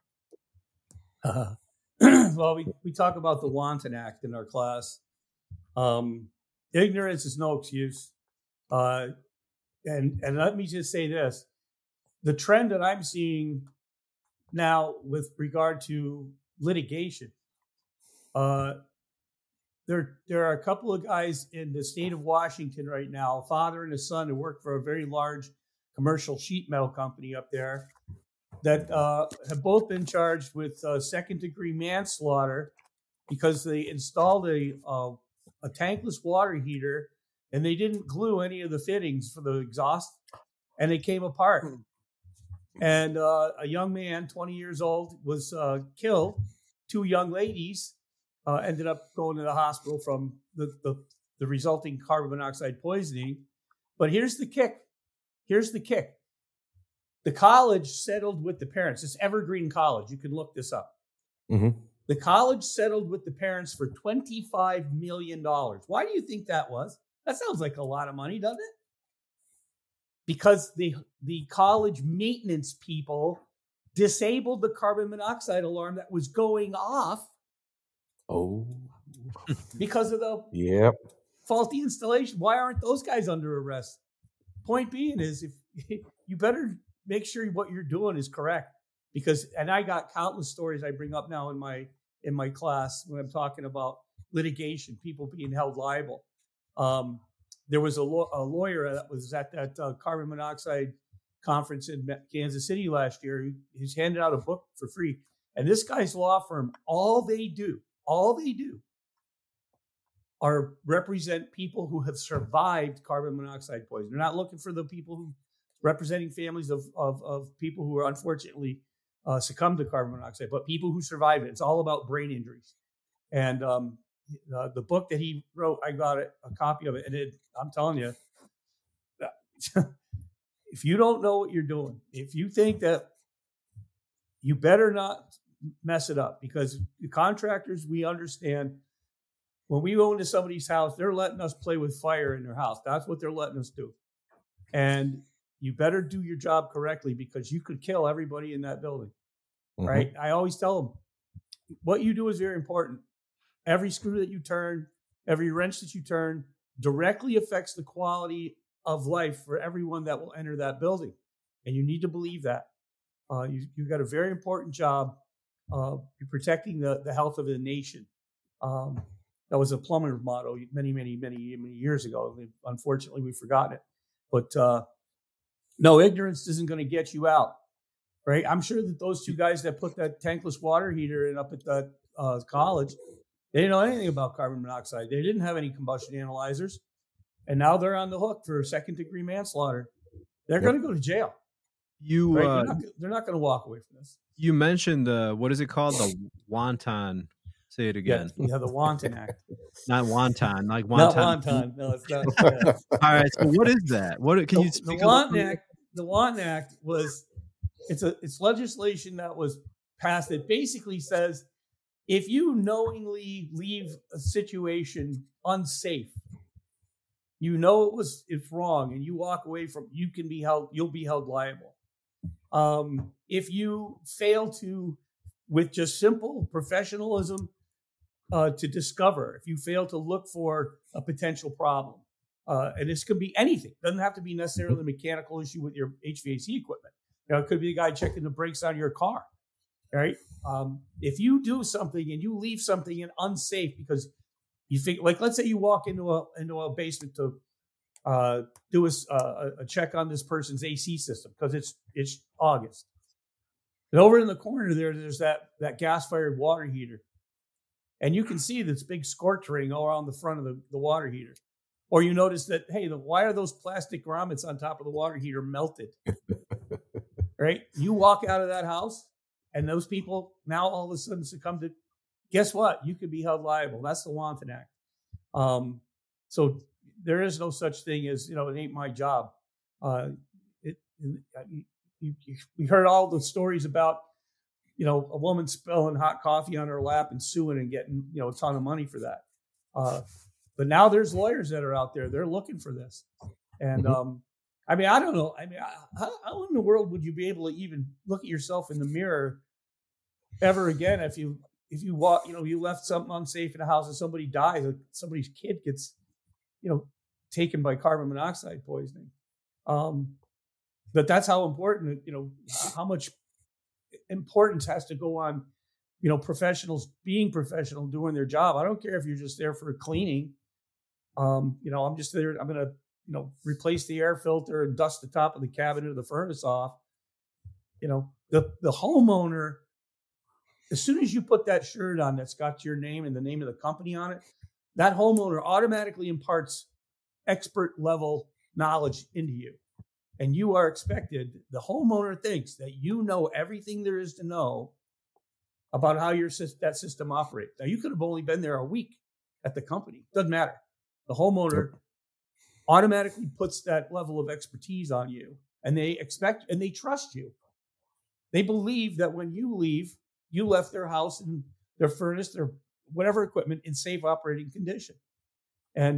Well, we talk about the Wanton Act in our class. Ignorance is no excuse. And let me just say this. The trend that I'm seeing now with regard to litigation, there are a couple of guys in the state of Washington right now, a father and a son who work for a very large commercial sheet metal company up there, that have both been charged with second-degree manslaughter because they installed a tankless water heater and they didn't glue any of the fittings for the exhaust, and it came apart. And a young man, 20 years old, was killed. Two young ladies ended up going to the hospital from the resulting carbon monoxide poisoning. But here's the kick. The college settled with the parents. It's Evergreen College. You can look this up. Mm-hmm. The college settled with the parents for $25 million. Why do you think that was? That sounds like a lot of money, doesn't it? Because the college maintenance people disabled the carbon monoxide alarm that was going off. Oh. Because of the faulty installation. Why aren't those guys under arrest? Point being is, if you better make sure what you're doing is correct. Because, and I got countless stories I bring up now in my class when I'm talking about litigation, people being held liable. There was a lawyer that was at that carbon monoxide conference in Kansas City last year. He's handed out a book for free. And this guy's law firm, all they do are represent people who have survived carbon monoxide poisoning. They're not looking for the people who representing families of people who are unfortunately succumbed to carbon monoxide, but people who survive it. It's all about brain injuries. And the book that he wrote, I got a copy of it, and I'm telling you, if you don't know what you're doing, if you think that, you better not mess it up, because the contractors, we understand, when we go into somebody's house, they're letting us play with fire in their house. That's what they're letting us do. And you better do your job correctly, because you could kill everybody in that building, right? I always tell them, what you do is very important. Every screw that you turn, every wrench that you turn directly affects the quality of life for everyone that will enter that building. And you need to believe that. You've got a very important job. You're protecting the health of the nation. That was a plumber's motto many years ago. Unfortunately, we've forgotten it. But no, ignorance isn't going to get you out, right? I'm sure that those two guys that put that tankless water heater in up at the college, they didn't know anything about carbon monoxide. They didn't have any combustion analyzers. And now they're on the hook for second-degree manslaughter. They're going to go to jail. Right? They're not going to walk away from this. You mentioned what is it called? The Wanton. Say it again. Yeah, the Wanton Act. Not wonton, like wonton. Not wonton. No, it's not. Yeah. All right. So what is that? What can you speak? The Wanton Act. The Wanton Act was it's legislation that was passed that basically says if you knowingly leave a situation unsafe, it's wrong, and you walk away from, you'll be held liable. If you fail to, with just simple professionalism, to discover, if you fail to look for a potential problem, and this could be anything, doesn't have to be necessarily a mechanical issue with your HVAC equipment. It could be the guy checking the brakes on your car, right? If you do something and you leave something in unsafe because you think, like, let's say you walk into a basement to do a check on this person's AC system because it's August. And over in the corner there's that gas-fired water heater. And you can see this big scorch ring all around the front of the water heater. Or you notice that, hey, why are those plastic grommets on top of the water heater melted? Right? You walk out of that house and those people now all of a sudden succumb to, guess what? You could be held liable. That's the Wanton Act. So there is no such thing as, it ain't my job. We heard all the stories about, a woman spilling hot coffee on her lap and suing and getting, a ton of money for that. But now there's lawyers that are out there. They're looking for this. And, I don't know. How in the world would you be able to even look at yourself in the mirror ever again if you walk, you left something unsafe in a house and somebody dies, or somebody's kid gets, taken by carbon monoxide poisoning. But that's how important, how much importance has to go on, professionals being professional, doing their job. I don't care if you're just there for cleaning. I'm just there. I'm going to, replace the air filter and dust the top of the cabinet or the furnace off. The homeowner, as soon as you put that shirt on that's got your name and the name of the company on it, that homeowner automatically imparts expert level knowledge into you. And you are expected, the homeowner thinks that you know everything there is to know about how that system operates. Now, you could have only been there a week at the company. Doesn't matter. The homeowner automatically puts that level of expertise on you, and they expect and they trust you. They believe that when you leave, you left their house and their furnace, their whatever equipment in safe operating condition. And,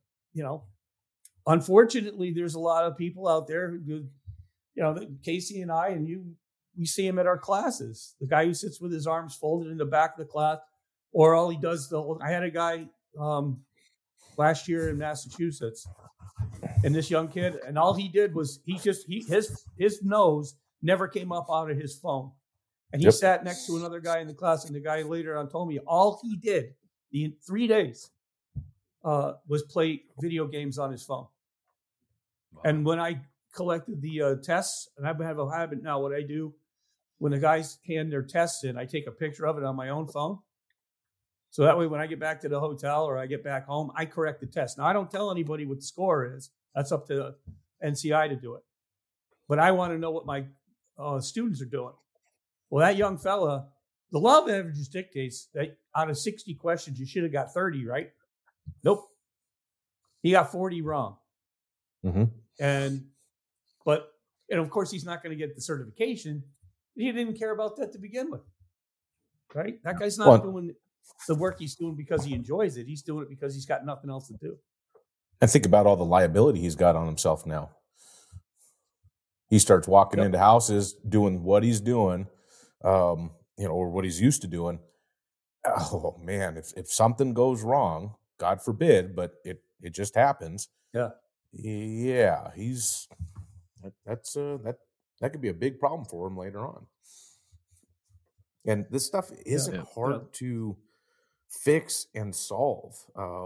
unfortunately, there's a lot of people out there who, Casey and I, and we see him at our classes. The guy who sits with his arms folded in the back of the class, or all he does, I had a guy last year in Massachusetts, and this young kid, and all he did was his nose never came up out of his phone. And he sat next to another guy in the class, and the guy later on told me all he did in 3 days was play video games on his phone. Wow. And when I collected the tests, and I have a habit now, what I do, when the guys hand their tests in, I take a picture of it on my own phone. So that way, when I get back to the hotel or I get back home, I correct the test. Now, I don't tell anybody what the score is. That's up to NCI to do it. But I want to know what my students are doing. Well, that young fella, the law of averages dictates that out of 60 questions, you should have got 30, right? Nope. He got 40 wrong. Mm-hmm. And of course, he's not going to get the certification. He didn't care about that to begin with, right? That guy's not doing the work he's doing because he enjoys it. He's doing it because he's got nothing else to do. And think about all the liability he's got on himself now. He starts walking into houses, doing what he's doing, or what he's used to doing, Oh man, if something goes wrong, God forbid, but it just happens. Yeah. Yeah, that could be a big problem for him later on. And this stuff isn't hard to fix and solve.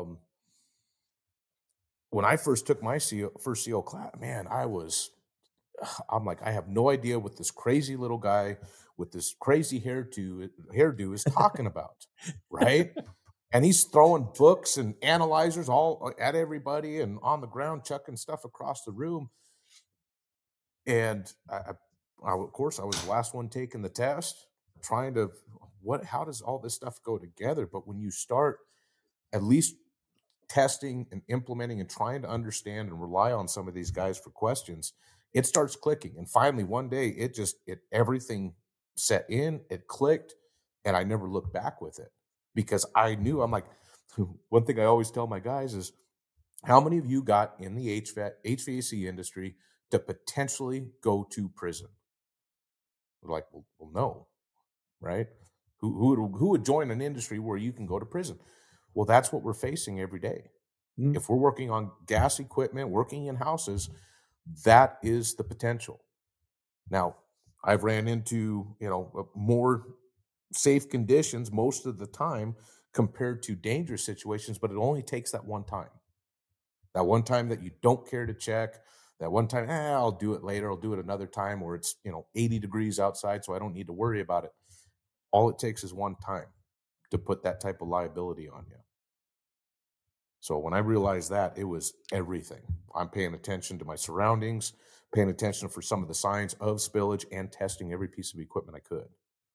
When I first took my first CO class, man, I'm like, I have no idea what this crazy little guy with this crazy hairdo is talking about, right? And he's throwing books and analyzers all at everybody and on the ground, chucking stuff across the room. And of course, I was the last one taking the test, trying to, how does all this stuff go together? But when you start at least testing and implementing and trying to understand and rely on some of these guys for questions, it starts clicking. And finally, one day, everything set in, it clicked, and I never looked back with it because I knew, I'm like, one thing I always tell my guys is, how many of you got in the HVAC industry to potentially go to prison? We're like, well, no, right? Who would join an industry where you can go to prison? Well, that's what we're facing every day. Mm. If we're working on gas equipment, working in houses, that is the potential. Now, I've ran into, more safe conditions most of the time compared to dangerous situations, but it only takes that one time. That one time that you don't care to check, that one time, I'll do it later, I'll do it another time, or it's, 80 degrees outside, so I don't need to worry about it. All it takes is one time to put that type of liability on you. So when I realized that, it was everything. I'm paying attention to my surroundings, paying attention for some of the signs of spillage, and testing every piece of equipment I could.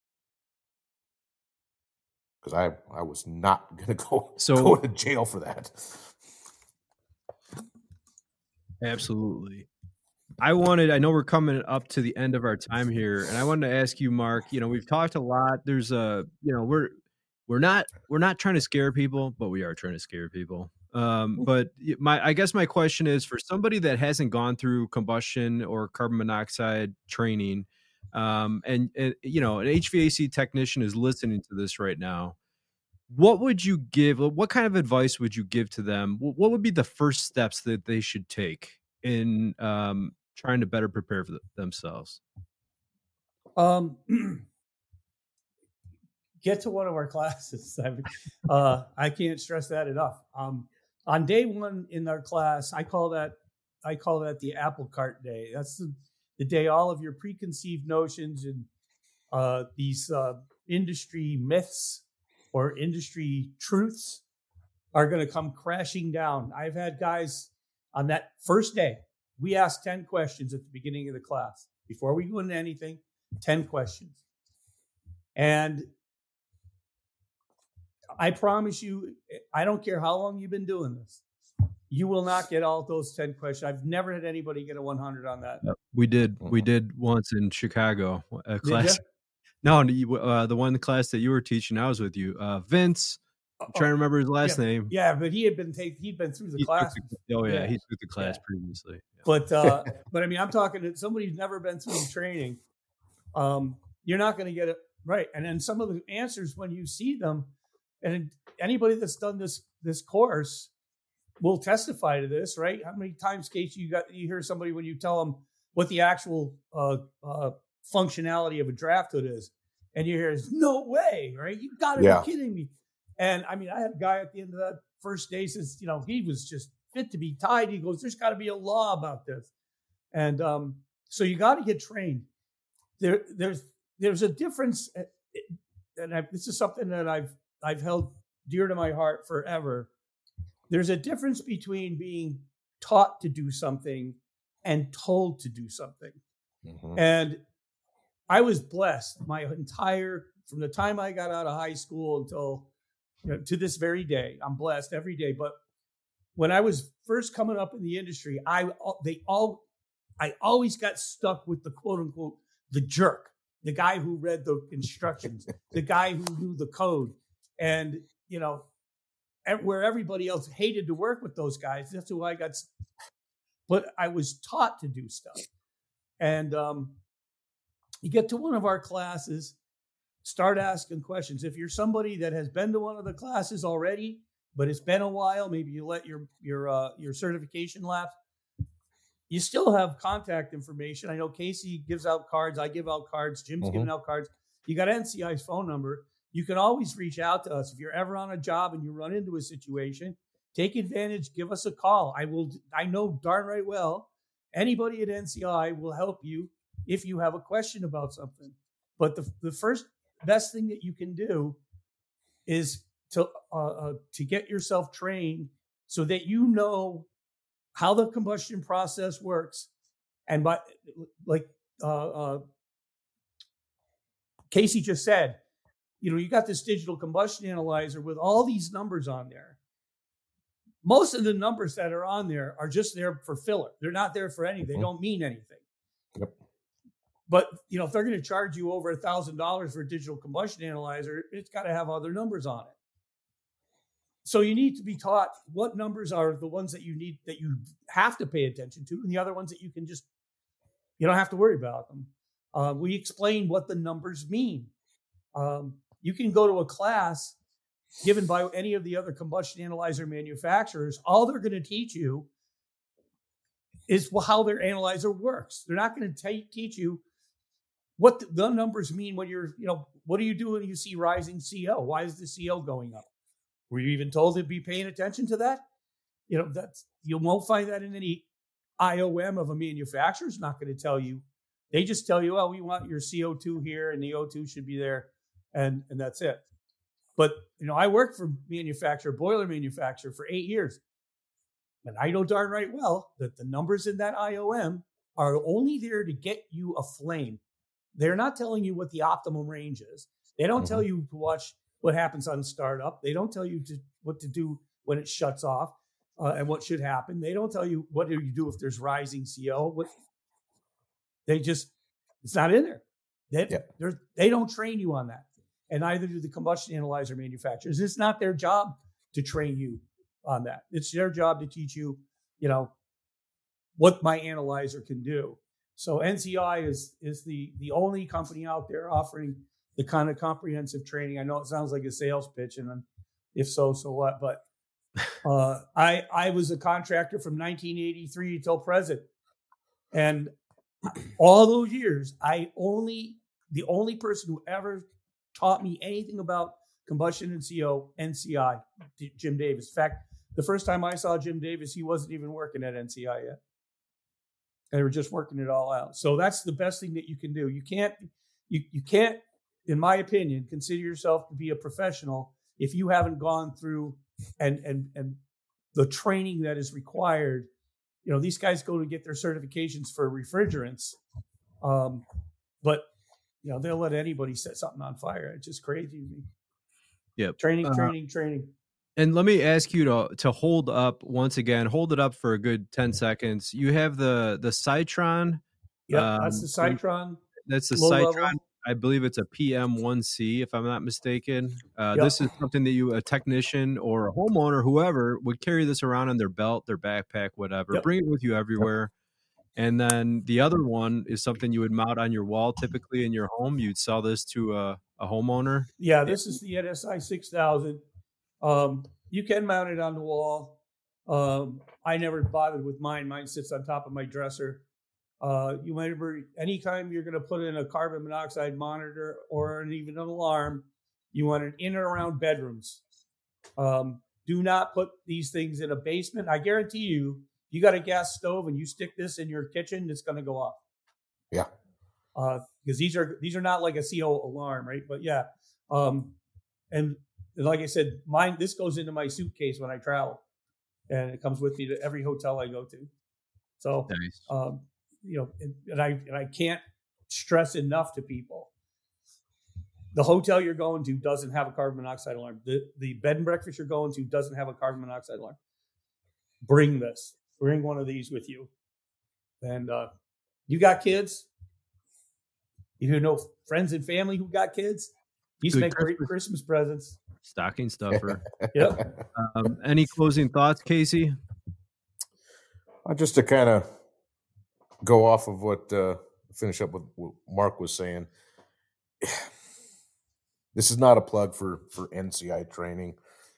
Because I was not going to go to jail for that. Absolutely. I know we're coming up to the end of our time here, and I wanted to ask you, Mark, we've talked a lot. There's we're not trying to scare people, but we are trying to scare people. But I guess my question is, for somebody that hasn't gone through combustion or carbon monoxide training, and an HVAC technician is listening to this right now, what would you give? What kind of advice would you give to them? What would be the first steps that they should take in trying to better prepare for themselves? Get to one of our classes. I can't stress that enough. On day one in our class, I call that the apple cart day. That's the day all of your preconceived notions and these industry myths or industry truths are going to come crashing down. I've had guys on that first day, we asked 10 questions at the beginning of the class. Before we go into anything, 10 questions. And I promise you, I don't care how long you've been doing this, you will not get all those 10 questions. I've never had anybody get a 100 on that. We did once in Chicago, a class. No, the one class that you were teaching, I was with you. Vince, I'm trying to remember his last name. Yeah, but he'd been through the class. He took the class previously. Yeah. But I mean, I'm talking to somebody who's never been through the training. You're not going to get it right. And then some of the answers, when you see them, and anybody that's done this course will testify to this, right? How many times, Casey, you hear somebody when you tell them what the actual functionality of a draft hood is, and you hear, no way, right? You got to be kidding me. And I mean, I had a guy at the end of that first day says, he was just fit to be tied. He goes, there's got to be a law about this. And so you got to get trained. There's a difference, and this is something that I've held dear to my heart forever. There's a difference between being taught to do something and told to do something. Mm-hmm. And I was blessed from the time I got out of high school until to this very day. I'm blessed every day. But when I was first coming up in the industry, I always got stuck with the quote unquote the jerk, the guy who read the instructions, the guy who knew the code, and where everybody else hated to work with those guys. That's who I got. But I was taught to do stuff, and you get to one of our classes, start asking questions. If you're somebody that has been to one of the classes already, but it's been a while, maybe you let your certification lapse, you still have contact information. I know Casey gives out cards. I give out cards. Jim's giving out cards. You got NCI's phone number. You can always reach out to us. If you're ever on a job and you run into a situation, take advantage. Give us a call. I know darn right well, anybody at NCI will help you if you have a question about something. But the first best thing that you can do is to get yourself trained so that you know how the combustion process works. And like Casey just said, you got this digital combustion analyzer with all these numbers on there. Most of the numbers that are on there are just there for filler. They're not there for anything. They don't mean anything. Yep. But, if they're going to charge you over $1,000 for a digital combustion analyzer, it's got to have other numbers on it. So you need to be taught what numbers are the ones that you have to pay attention to, and the other ones that you don't have to worry about them. We explain what the numbers mean. You can go to a class given by any of the other combustion analyzer manufacturers. All they're going to teach you is how their analyzer works. They're not going to teach you what the numbers mean when what do you do when you see rising CO? Why is the CO going up? Were you even told to be paying attention to that? You won't find that in any IOM of a manufacturer. Is not going to tell you. They just tell you, we want your CO2 here and the O2 should be there, and that's it. But I worked for boiler manufacturer for 8 years, and I know darn right well that the numbers in that IOM are only there to get you a flame. They're not telling you what the optimum range is. They don't tell you to watch what happens on startup. They don't tell you what to do when it shuts off and what should happen. They don't tell you what do you do if there's rising CO. It's not in there. They don't train you on that. And neither do the combustion analyzer manufacturers. It's not their job to train you on that. It's their job to teach you, what my analyzer can do. So NCI is the only company out there offering the kind of comprehensive training. I know it sounds like a sales pitch, and if so what? But I was a contractor from 1983 till present, and all those years, the only person who ever taught me anything about combustion and CO, NCI, Jim Davis. In fact, the first time I saw Jim Davis, he wasn't even working at NCI yet. They were just working it all out. So that's the best thing that you can do. You can't, in my opinion, consider yourself to be a professional if you haven't gone through and the training that is required. These guys go to get their certifications for refrigerants, but they'll let anybody set something on fire. It's just crazy to me. Yep. Training. And let me ask you to hold it up for a good 10 seconds. You have the Cytron. Yeah, that's the Cytron. That's the Cytron. Level. I believe it's a PM1C, if I'm not mistaken. This is something that a technician or a homeowner, whoever, would carry this around in their belt, their backpack, whatever. Bring it with you everywhere. And then the other one is something you would mount on your wall, typically in your home. You'd sell this to a homeowner. Yeah, this is the NSI 6000. You can mount it on the wall. I never bothered with mine. Mine sits on top of my dresser. You might remember, anytime you're going to put in a carbon monoxide monitor or even an alarm, you want it in and around bedrooms. Do not put these things in a basement. I guarantee you, you got a gas stove and you stick this in your kitchen, it's going to go off. Yeah. Because these are not like a CO alarm, right? But yeah. And like I said, this goes into my suitcase when I travel, and it comes with me to every hotel I go to. So, nice. and I can't stress enough to people, the hotel you're going to doesn't have a carbon monoxide alarm. The bed and breakfast you're going to doesn't have a carbon monoxide alarm. Bring one of these with you. And you got kids, you know friends and family who got kids, these make great Christmas presents. Stocking stuffer. Yep. Any closing thoughts, Casey? Just to kind of go off of finish up with what Mark was saying. this is not a plug for NCI training.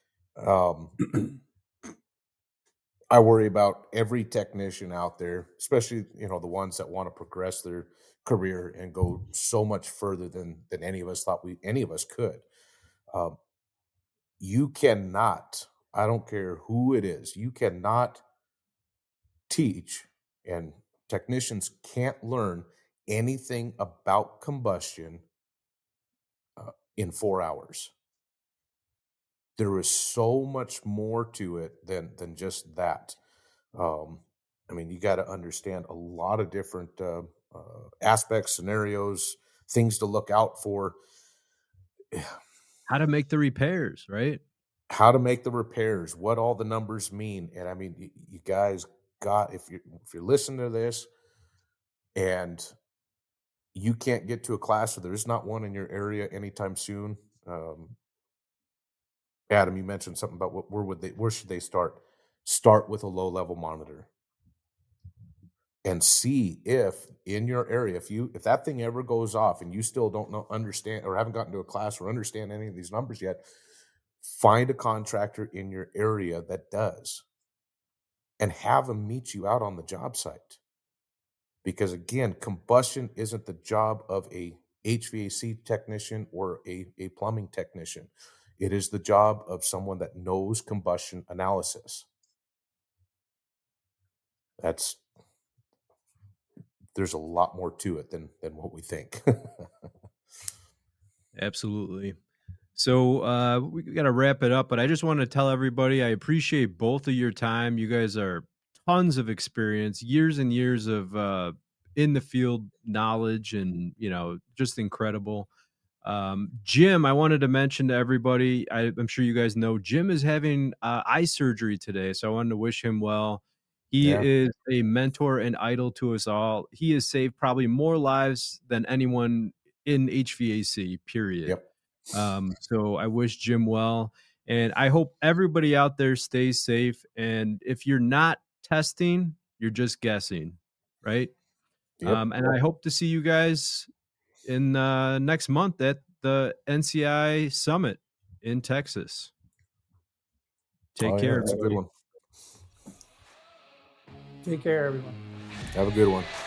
I worry about every technician out there, especially, the ones that want to progress their career and go so much further than any of us thought any of us could. You cannot, I don't care who it is, you cannot teach, and technicians can't learn anything about combustion in 4 hours. There is so much more to it than just that. You got to understand a lot of different aspects, scenarios, things to look out for. How to make the repairs, right? How to make the repairs, what all the numbers mean. And you guys got, if you're listening to this and you can't get to a class or there's not one in your area anytime soon, Adam, you mentioned something about where should they start? Start with a low level monitor and see if in your area, if that thing ever goes off and you still don't understand or haven't gotten to a class or understand any of these numbers yet, find a contractor in your area that does and have them meet you out on the job site. Because again, combustion isn't the job of a HVAC technician or a plumbing technician. It is the job of someone that knows combustion analysis. There's a lot more to it than what we think. Absolutely. So we got to wrap it up, but I just want to tell everybody I appreciate both of your time. You guys are tons of experience, years and years of in the field knowledge, and just incredible. Jim, I wanted to mention to everybody, I'm sure you guys know, Jim is having eye surgery today, so I wanted to wish him well. He is a mentor and idol to us all. He has saved probably more lives than anyone in HVAC, period. Yep. So I wish Jim well, and I hope everybody out there stays safe. And if you're not testing, you're just guessing, right? Yep. And I hope to see you guys in next month at the NCI Summit in Texas. Take care. That's a good one. Take care, everyone. Have a good one.